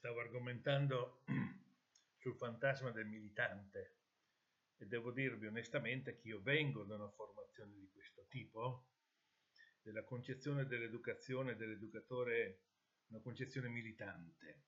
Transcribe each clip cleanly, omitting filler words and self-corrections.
Stavo argomentando sul fantasma del militante e devo dirvi onestamente che io vengo da una formazione di questo tipo, della concezione dell'educazione, dell'educatore, una concezione militante.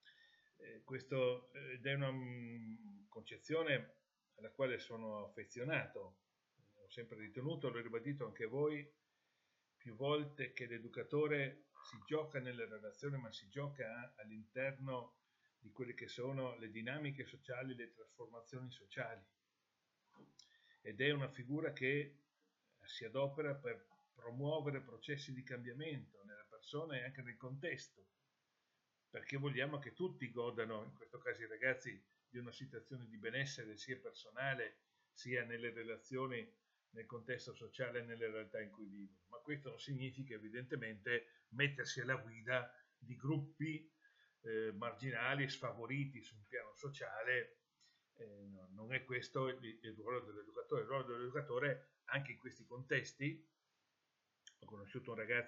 Ed è una concezione alla quale sono affezionato. Ho sempre ritenuto, l'ho ribadito anche voi più volte, che l'educatore si gioca nelle relazioni, ma si gioca all'interno di quelle che sono le dinamiche sociali, le trasformazioni sociali. Ed è una figura che si adopera per promuovere processi di cambiamento nella persona e anche nel contesto, perché vogliamo che tutti godano, in questo caso i ragazzi, di una situazione di benessere sia personale sia nelle relazioni, nel contesto sociale e nelle realtà in cui vivono. Ma questo non significa evidentemente mettersi alla guida di gruppi marginali, sfavoriti su un piano sociale. No, non è questo il ruolo dell'educatore. Il ruolo dell'educatore anche in questi contesti. Ho accompagnato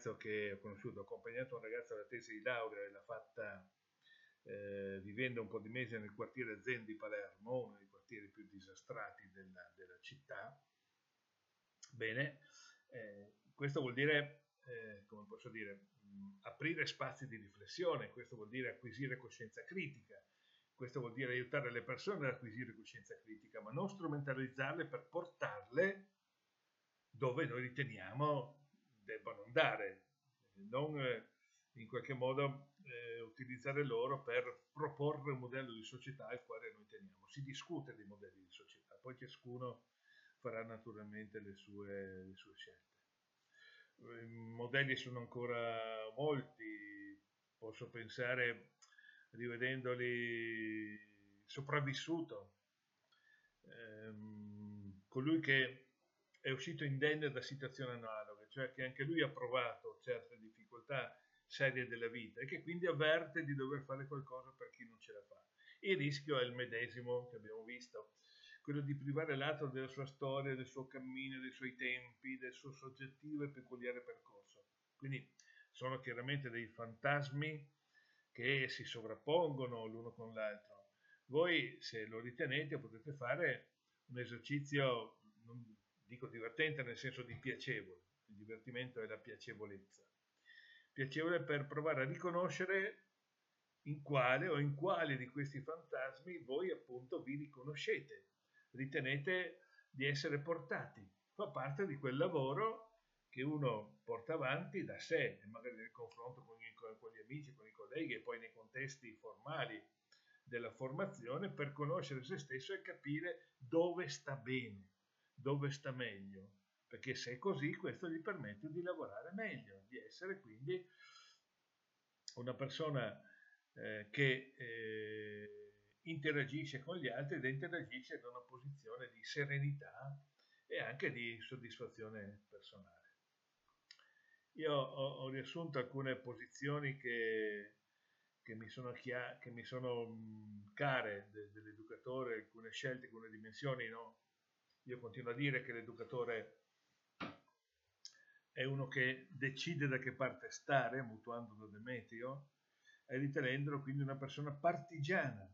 un ragazzo alla tesi di laurea e l'ha fatta vivendo un po' di mesi nel quartiere Zen di Palermo, uno dei quartieri più disastrati della città. Bene, questo vuol dire, come posso dire, aprire spazi di riflessione, questo vuol dire acquisire coscienza critica, questo vuol dire aiutare le persone ad acquisire coscienza critica, ma non strumentalizzarle per portarle dove noi riteniamo debbano andare, non in qualche modo utilizzare loro per proporre un modello di società al quale noi teniamo. Si discute dei modelli di società, poi ciascuno farà naturalmente le sue scelte. I modelli sono ancora molti, posso pensare, rivedendoli, sopravvissuto, colui che è uscito indenne da situazioni analoghe, cioè che anche lui ha provato certe difficoltà serie della vita e che quindi avverte di dover fare qualcosa per chi non ce la fa. Il rischio è il medesimo che abbiamo visto, quello di privare l'altro della sua storia, del suo cammino, dei suoi tempi, del suo soggettivo e peculiare percorso. Quindi sono chiaramente dei fantasmi che si sovrappongono l'uno con l'altro. Voi, se lo ritenete, potete fare un esercizio, non dico divertente nel senso di piacevole, il divertimento è la piacevolezza. Piacevole per provare a riconoscere in quale o in quali di questi fantasmi voi appunto vi riconoscete, ritenete di essere portati. Fa parte di quel lavoro che uno porta avanti da sé, magari nel confronto con gli amici, con i colleghi e poi nei contesti formali della formazione, per conoscere se stesso e capire dove sta bene, dove sta meglio, perché se è così questo gli permette di lavorare meglio, di essere quindi una persona che interagisce con gli altri ed interagisce da una posizione di serenità e anche di soddisfazione personale. Io ho riassunto alcune posizioni che mi sono care dell'educatore, alcune scelte, alcune dimensioni. No? Io continuo a dire che l'educatore è uno che decide da che parte stare, mutuando da Demetrio, e ritenendolo quindi una persona partigiana,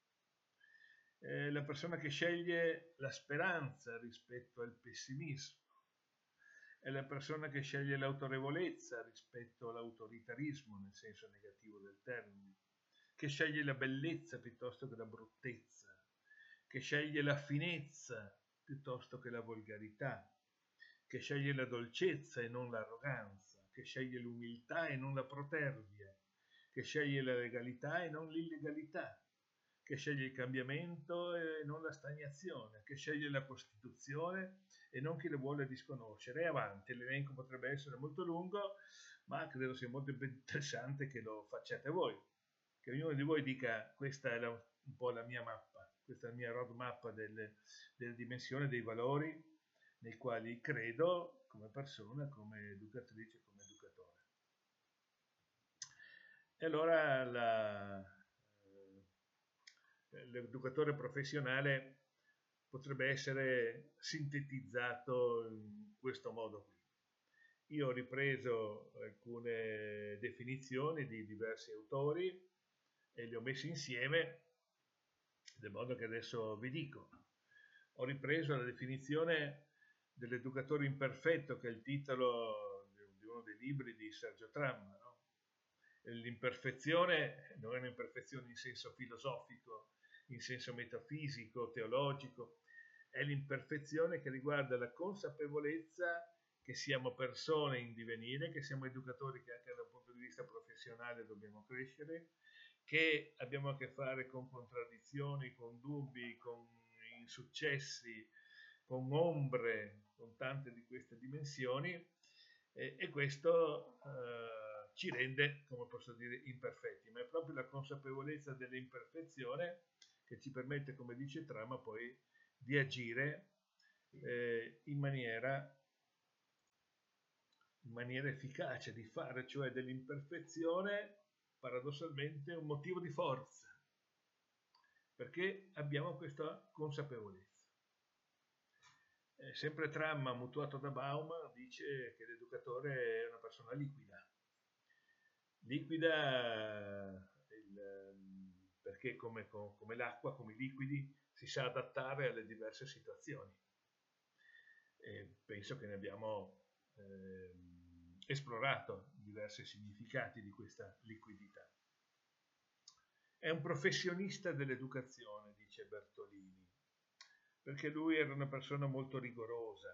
la persona che sceglie la speranza rispetto al pessimismo, è la persona che sceglie l'autorevolezza rispetto all'autoritarismo nel senso negativo del termine, che sceglie la bellezza piuttosto che la bruttezza, che sceglie la finezza piuttosto che la volgarità, che sceglie la dolcezza e non l'arroganza, che sceglie l'umiltà e non la protervia, che sceglie la legalità e non l'illegalità, che sceglie il cambiamento e non la stagnazione, che sceglie la Costituzione e non chi la vuole disconoscere. E avanti, l'elenco potrebbe essere molto lungo, ma credo sia molto interessante che lo facciate voi, che ognuno di voi dica: questa è un po' la mia mappa, questa è la mia roadmap delle dimensioni, dei valori nei quali credo come persona, come educatrice, come educatore. E allora l'educatore professionale potrebbe essere sintetizzato in questo modo qui. Io ho ripreso alcune definizioni di diversi autori, e li ho messi insieme, del modo che adesso vi dico. Ho ripreso la definizione dell'educatore imperfetto, che è il titolo di uno dei libri di Sergio Tramma, no? L'imperfezione non è un'imperfezione in senso filosofico, in senso metafisico, teologico, è l'imperfezione che riguarda la consapevolezza che siamo persone in divenire, che siamo educatori che anche dal punto di vista professionale dobbiamo crescere, che abbiamo a che fare con contraddizioni, con dubbi, con insuccessi, con ombre, con tante di queste dimensioni, e questo ci rende, come posso dire, imperfetti, ma è proprio la consapevolezza dell'imperfezione che ci permette, come dice Tramma, poi di agire in maniera efficace, di fare cioè dell'imperfezione paradossalmente un motivo di forza, perché abbiamo questa consapevolezza. Sempre Tramma, mutuato da Bauman, dice che l'educatore è una persona liquida. Liquida perché come l'acqua, come i liquidi, si sa adattare alle diverse situazioni. E penso che ne abbiamo esplorato diversi significati di questa liquidità. È un professionista dell'educazione, dice Bertolini, perché lui era una persona molto rigorosa,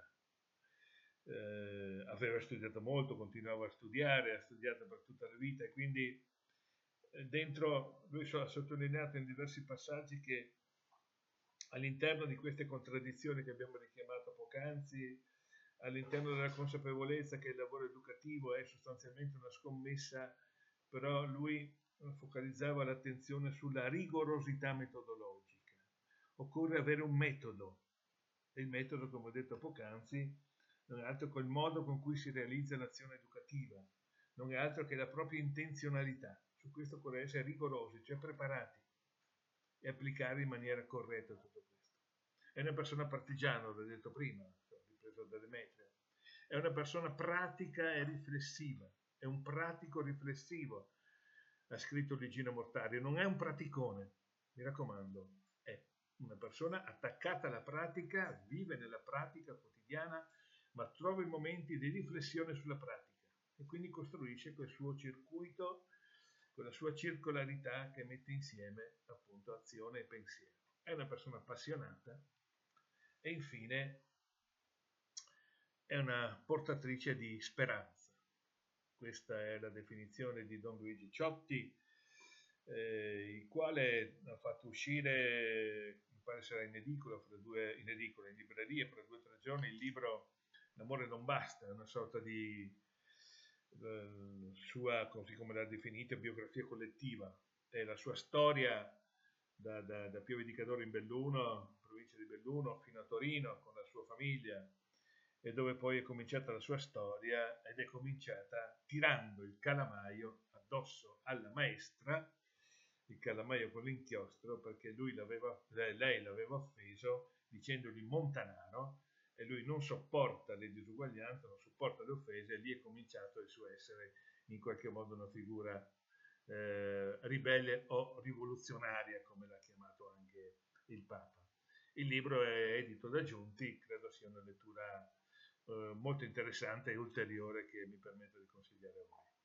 aveva studiato molto, continuava a studiare, ha studiato per tutta la vita, e quindi dentro lui ha sottolineato in diversi passaggi che all'interno di queste contraddizioni che abbiamo richiamato poc'anzi, all'interno della consapevolezza che il lavoro educativo è sostanzialmente una scommessa, però lui focalizzava l'attenzione sulla rigorosità metodologica. Occorre avere un metodo, e il metodo, come ho detto poc'anzi, non è altro che il modo con cui si realizza l'azione educativa, non è altro che la propria intenzionalità. Su questo occorre essere rigorosi, cioè preparati, e applicare in maniera corretta tutto questo. È una persona partigiana, l'ho detto prima, ho ripreso da Demetrio. È una persona pratica e riflessiva, è un pratico riflessivo, ha scritto Luigino Mortario, non è un praticone, mi raccomando, è una persona attaccata alla pratica, vive nella pratica quotidiana, ma trova i momenti di riflessione sulla pratica e quindi costruisce quel suo circuito, quella sua circolarità che mette insieme appunto azione e pensiero. È una persona appassionata e infine è una portatrice di speranza. Questa è la definizione di Don Luigi Ciotti, il quale ha fatto uscire, mi pare sarà in edicola, in libreria, fra 2 o 3 giorni, il libro L'amore non basta, è una sorta di sua, così come l'ha definita, biografia collettiva. È la sua storia da Pieve di Cadore in Belluno, provincia di Belluno, fino a Torino con la sua famiglia, e dove poi è cominciata la sua storia, ed è cominciata tirando il calamaio addosso alla maestra, il calamaio con l'inchiostro, perché lei l'aveva offeso dicendogli montanaro, e lui non sopporta le disuguaglianze, non sopporta le offese, e lì è cominciato il suo essere in qualche modo una figura ribelle o rivoluzionaria, come l'ha chiamato anche il Papa. Il libro è edito da Giunti, credo sia una lettura molto interessante e ulteriore che mi permetto di consigliare a voi.